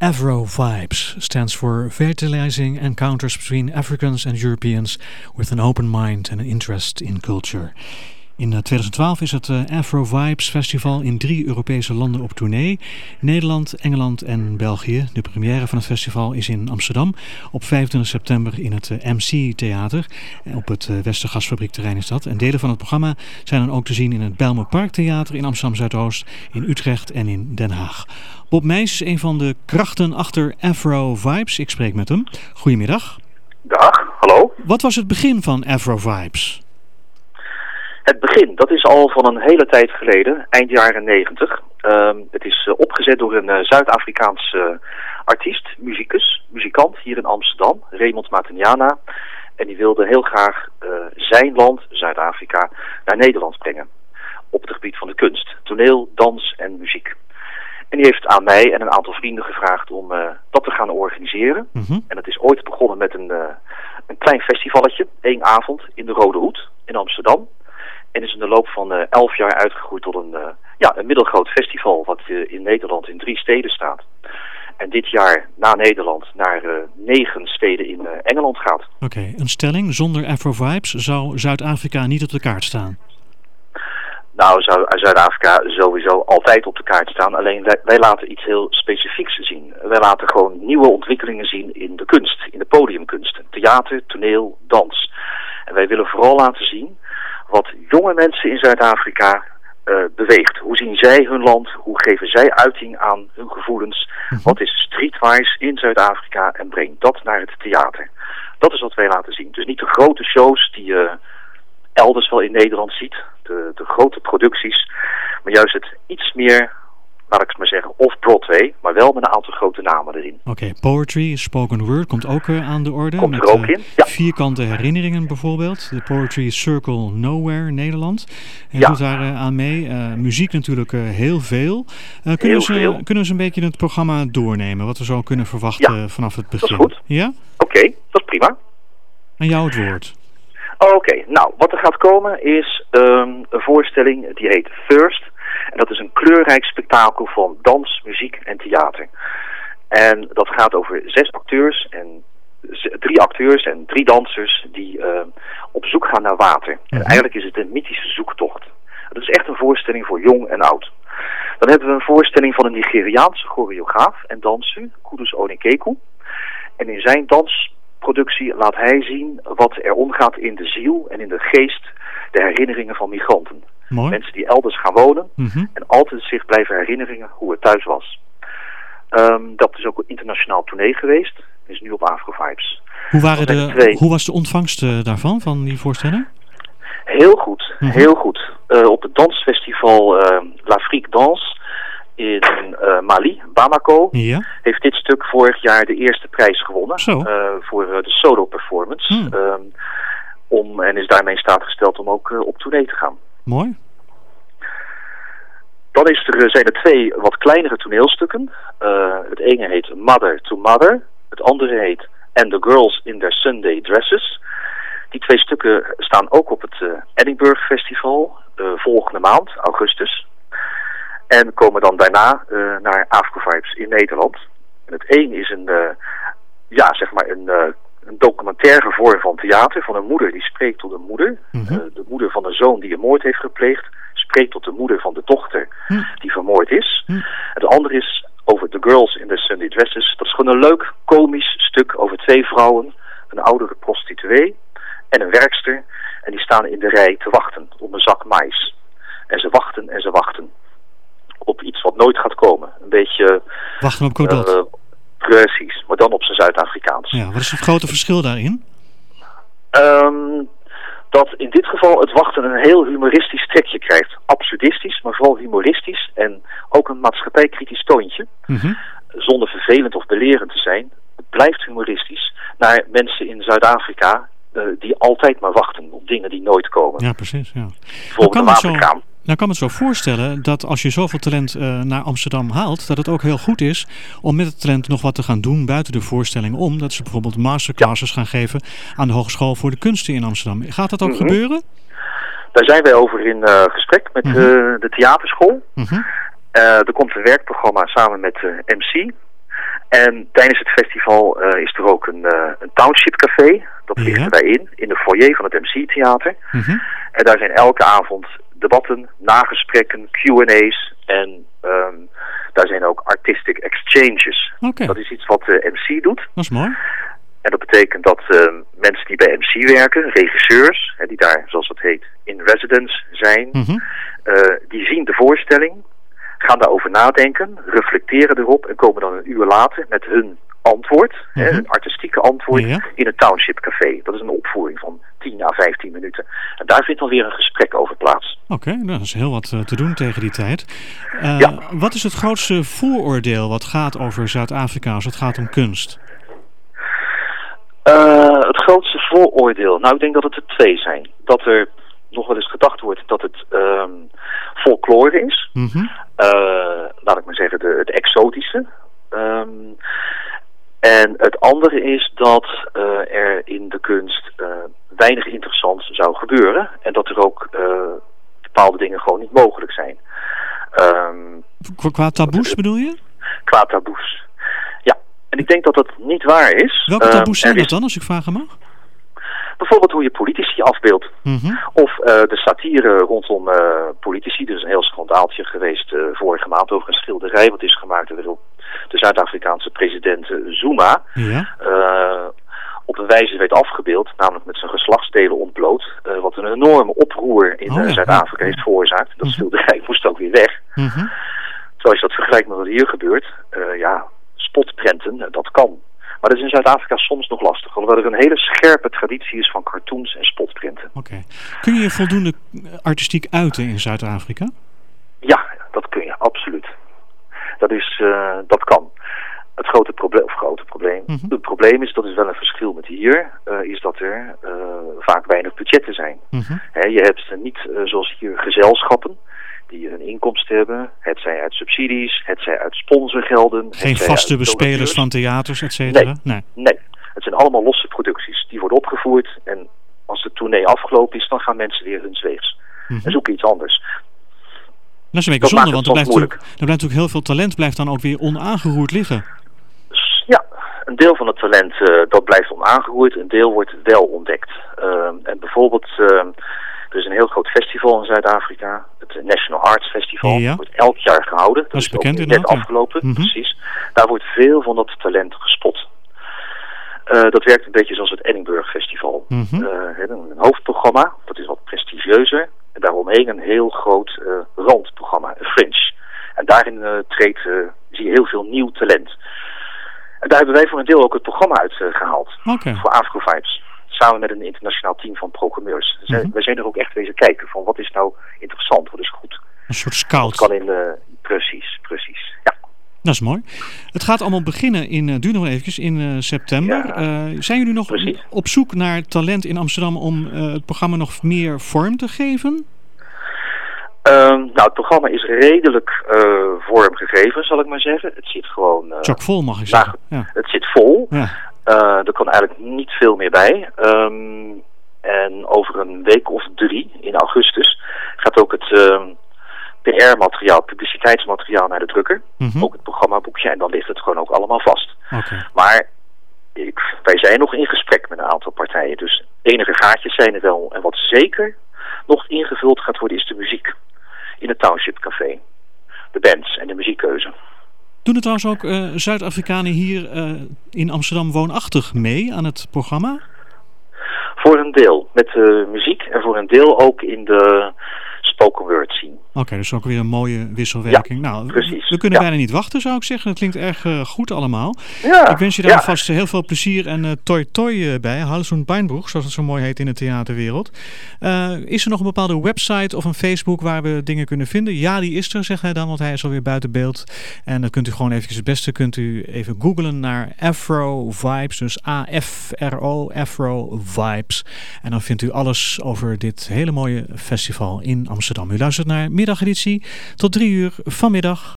Afro Vibes stands for Fertilizing Encounters Between Africans and Europeans with an Open Mind and an Interest in Culture. In 2012 is het Afro Vibes Festival in 3 Europese landen op tournee. Nederland, Engeland en België. De première van het festival is in Amsterdam op 25 september in het MC Theater. Op het Westergasfabriekterrein is dat. En delen van het programma zijn dan ook te zien in het Bijlmer Parktheater in Amsterdam Zuidoost, in Utrecht en in Den Haag. Bob Meijs is een van de krachten achter Afro Vibes. Ik spreek met hem. Goedemiddag. Dag, hallo. Wat was het begin van Afro Vibes? Het begin, dat is al van een hele tijd geleden, eind jaren 90. Het is opgezet door een Zuid-Afrikaanse artiest, muzikant hier in Amsterdam, Raymond Matanyana. En die wilde heel graag zijn land, Zuid-Afrika, naar Nederland brengen. Op het gebied van de kunst, toneel, dans en muziek. En die heeft aan mij en een aantal vrienden gevraagd om dat te gaan organiseren. Mm-hmm. En dat is ooit begonnen met een klein festivalletje, 1 avond in de Rode Hoed in Amsterdam. En is in de loop van 11 jaar uitgegroeid tot een middelgroot festival wat in Nederland in 3 steden staat. En dit jaar na Nederland naar 9 steden in Engeland gaat. Oké, een stelling. Zonder Afro Vibes zou Zuid-Afrika niet op de kaart staan? Nou, zou Zuid-Afrika sowieso altijd op de kaart staan. Alleen wij laten iets heel specifieks zien. Wij laten gewoon nieuwe ontwikkelingen zien in de kunst, in de podiumkunst. Theater, toneel, dans. En wij willen vooral laten zien wat jonge mensen in Zuid-Afrika beweegt. Hoe zien zij hun land? Hoe geven zij uiting aan hun gevoelens? Mm-hmm. Wat is streetwise in Zuid-Afrika? En breng dat naar het theater. Dat is wat wij laten zien. Dus niet de grote shows die je elders wel in Nederland ziet. De grote producties. Maar juist het iets meer, laat ik het maar zeggen, off-Broadway. Maar wel met een aantal grote namen erin. Oké, poetry, spoken word komt ook aan de orde. Komt er ook in, ja. Vierkante herinneringen bijvoorbeeld. De Poetry Circle Nowhere Nederland. En doet daar aan mee. Muziek natuurlijk heel veel. Kunnen we een beetje het programma doornemen? Wat we zo kunnen verwachten vanaf het begin? Dat is goed. Ja? Oké, dat is prima. Aan jou het woord. Oké, nou, wat er gaat komen is een voorstelling die heet Thirst. En dat is een kleurrijk spektakel van dans, muziek en theater. En dat gaat over 3 acteurs en 3 dansers die op zoek gaan naar water. En eigenlijk is het een mythische zoektocht. Het is echt een voorstelling voor jong en oud. Dan hebben we een voorstelling van een Nigeriaanse choreograaf en danser, Kudus Onikeku. En in zijn dansproductie laat hij zien wat er omgaat in de ziel en in de geest, de herinneringen van migranten. Mooi. Mensen die elders gaan wonen en altijd zich blijven herinneren hoe het thuis was. Dat is ook een internationaal tournee geweest. Is nu op Afro Vibes. Hoe was de ontvangst daarvan, van die voorstelling? Heel goed, heel goed. Op het dansfestival L'Afrique Danse in Mali, Bamako, heeft dit stuk vorig jaar de eerste prijs gewonnen. Voor de solo performance. En is daarmee in staat gesteld om ook op tournee te gaan. Mooi. Dan zijn er 2 wat kleinere toneelstukken. Het ene heet Mother to Mother. Het andere heet And the Girls in Their Sunday Dresses. Die 2 stukken staan ook op het Edinburgh Festival volgende maand, augustus. En komen dan daarna naar Afro Vibes in Nederland. En het een is een documentaire vorm van theater van een moeder die spreekt tot een moeder. De moeder van een zoon die een moord heeft gepleegd spreekt tot de moeder van de dochter die vermoord is. Het andere is over The Girls in Their Sunday Dresses. Dat is gewoon een leuk komisch stuk over 2 vrouwen, een oudere prostituee en een werkster. En die staan in de rij te wachten op een zak mais. En ze wachten op iets wat nooit gaat komen. Een beetje wachten op Godot. Precies, maar dan op zijn Zuid-Afrikaans. Ja, wat is het grote verschil daarin? Dat in dit geval het wachten een heel humoristisch trekje krijgt. Absurdistisch, maar vooral humoristisch. En ook een maatschappijkritisch toontje. Zonder vervelend of belerend te zijn. Het blijft humoristisch naar mensen in Zuid-Afrika die altijd maar wachten op dingen die nooit komen. Ja, precies. Ja. Bijvoorbeeld de waterkraan. Nou kan me het zo voorstellen dat als je zoveel talent naar Amsterdam haalt, dat het ook heel goed is om met het talent nog wat te gaan doen buiten de voorstelling om. Dat ze bijvoorbeeld masterclasses gaan geven aan de Hogeschool voor de Kunsten in Amsterdam. Gaat dat ook gebeuren? Daar zijn wij over in gesprek met de theaterschool. Er komt een werkprogramma samen met MC. En tijdens het festival is er ook een township café. Dat ligt erbij in de foyer van het MC-theater. Mm-hmm. En daar zijn elke avond debatten, nagesprekken, Q&A's en daar zijn ook artistic exchanges. Okay. Dat is iets wat de MC doet. Dat is mooi. En dat betekent dat mensen die bij MC werken, regisseurs, die daar, zoals dat heet, in residence zijn, die zien de voorstelling, gaan daarover nadenken, reflecteren erop en komen dan een uur later met hun antwoord, een artistieke antwoord, in het Township Café. Dat is een opvoering van 10 à 15 minuten. En daar vindt dan weer een gesprek over plaats. Oké, dat is heel wat te doen tegen die tijd. Wat is het grootste vooroordeel wat gaat over Zuid-Afrika als het gaat om kunst? Het grootste vooroordeel? Nou, ik denk dat het er 2 zijn. Dat er nog wel eens gedacht wordt dat het folklore is. Laat ik maar zeggen, het exotische. En het andere is dat er in de kunst weinig interessant zou gebeuren. En dat er ook bepaalde dingen gewoon niet mogelijk zijn. Qua taboes bedoel je? Qua taboes. Ja, en ik denk dat dat niet waar is. Welke taboes zijn dat dan, als ik vragen mag? Bijvoorbeeld hoe je politici afbeeldt. Of de satire rondom politici. Er is een heel schandaaltje geweest vorige maand over een schilderij wat is gemaakt door de Zuid-Afrikaanse president Zuma. Op een wijze werd afgebeeld, namelijk met zijn geslachtsdelen ontbloot. Wat een enorme oproer in Zuid-Afrika heeft veroorzaakt. Dat schilderij moest ook weer weg. Terwijl als je dat vergelijkt met wat hier gebeurt, spotprenten, dat kan. Maar dat is in Zuid-Afrika soms nog lastig, omdat er een hele scherpe traditie is van cartoons en spotprinten. Oké. Kun je je voldoende artistiek uiten in Zuid-Afrika? Ja, dat kun je, absoluut. Dat kan. Het het probleem is, dat is wel een verschil met hier, is dat er vaak weinig budgetten zijn. Je hebt niet zoals hier gezelschappen die een inkomsten hebben, hetzij uit subsidies, hetzij uit sponsorgelden. Geen vaste bespelers van theaters, et cetera? Nee. Het zijn allemaal losse producties. Die worden opgevoerd en als de tournee afgelopen is, dan gaan mensen weer huns weegs. En zoeken iets anders. Dat is een beetje zonde, want er blijft natuurlijk heel veel talent blijft dan ook weer onaangeroerd liggen. Ja, een deel van het talent dat blijft onaangeroerd, een deel wordt wel ontdekt. En bijvoorbeeld, er is een heel groot festival in Zuid-Afrika, het National Arts Festival. Dat wordt elk jaar gehouden. Dat is bekend ook net afgelopen, precies. Daar wordt veel van dat talent gespot. Dat werkt een beetje zoals het Edinburgh Festival. Een hoofdprogramma, dat is wat prestigieuzer. En daaromheen een heel groot randprogramma, een fringe. En daarin zie je heel veel nieuw talent. En daar hebben wij voor een deel ook het programma uit gehaald. Voor Afro-Vibes. Samen met een internationaal team van programmeurs. Wij zijn er ook echt wezen kijken van wat is nou interessant, wat is goed. Een soort scout. Dat kan precies. Ja. Dat is mooi. Het gaat allemaal beginnen duur nog eventjes, in september. Zijn jullie nog op zoek naar talent in Amsterdam om het programma nog meer vorm te geven? Het programma is redelijk vormgegeven, zal ik maar zeggen. Het zit gewoon... chockvol, mag ik zeggen. Het zit vol. Ja. Er kan eigenlijk niet veel meer bij. En over een week of 3, in augustus, gaat ook het PR-materiaal, publiciteitsmateriaal naar de drukker. Ook het programmaboekje. En dan ligt het gewoon ook allemaal vast. Maar wij zijn nog in gesprek met een aantal partijen. Dus enige gaatjes zijn er wel. En wat zeker nog ingevuld gaat worden is de muziek. In het Township Café. De bands en de muziekkeuze. Doen er trouwens ook Zuid-Afrikanen hier in Amsterdam woonachtig mee aan het programma? Voor een deel met de muziek en voor een deel ook in de spoken word scene. Oké, dus ook weer een mooie wisselwerking. Ja, precies. We kunnen bijna niet wachten, zou ik zeggen. Het klinkt erg goed allemaal. Ja, ik wens je daar vast heel veel plezier en toi bij. Hals und Beinbruch, zoals het zo mooi heet in de theaterwereld. Is er nog een bepaalde website of een Facebook waar we dingen kunnen vinden? Ja, die is er, zegt hij dan, want hij is alweer buiten beeld. En dan kunt u gewoon eventjes het beste even googlen naar Afro Vibes. Dus AFRO, Afro Vibes. En dan vindt u alles over dit hele mooie festival in Amsterdam. U luistert naar Middageditie tot 3 uur vanmiddag.